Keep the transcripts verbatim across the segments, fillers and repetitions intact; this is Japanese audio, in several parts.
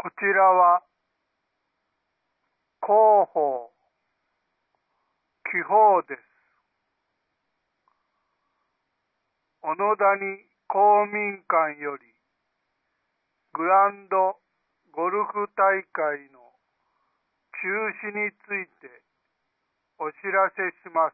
こちらは広報、記法です。小野谷公民館よりグランドゴルフ大会の中止についてお知らせします。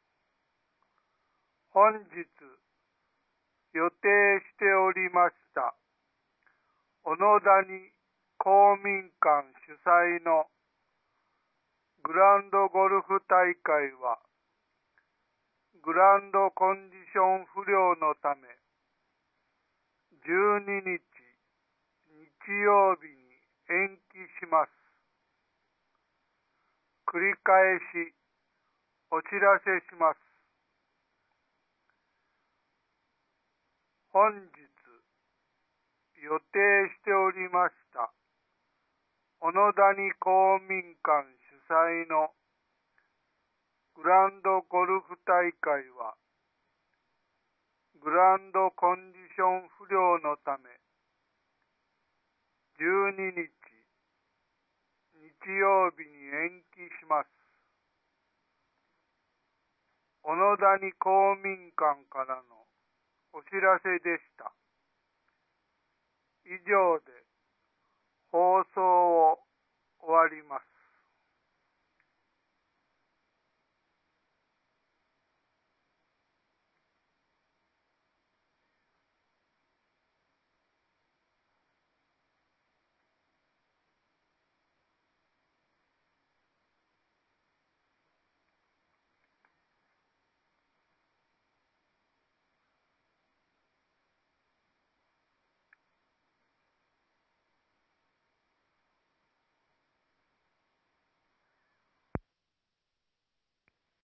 本日予定しておりました小野谷公民館主催のグランドゴルフ大会はグランドコンディション不良のためじゅうににち日曜日に延期します。繰り返しお知らせします。本日予定しておりました小野谷公民館主催のグランドゴルフ大会はグランドコンディション不良のためじゅうににち日曜日に延期します。小野谷公民館からのお知らせでした。以上で放送を終わります。